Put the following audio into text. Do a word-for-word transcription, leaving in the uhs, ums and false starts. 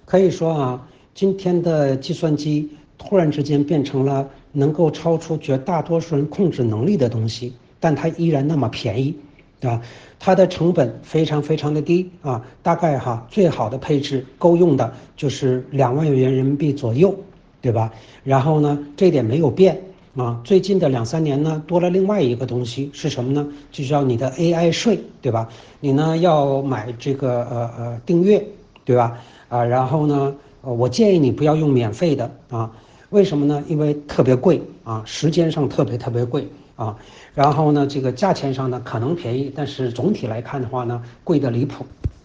可以说啊，今天的计算机突然之间变成了能够超出绝大多数人控制能力的东西，但它依然那么便宜，对吧？它的成本非常非常的低啊，大概哈最好的配置够用的就是两万元人民币左右，对吧？然后呢，这点没有变啊。最近的两三年呢，多了另外一个东西是什么呢？就叫你的 A I 税，对吧？你呢要买这个呃呃订阅，对吧？啊，然后呢，呃，我建议你不要用免费的啊，为什么呢？因为特别贵啊，时间上特别特别贵啊，然后呢，这个价钱上呢可能便宜，但是总体来看的话呢，贵的离谱。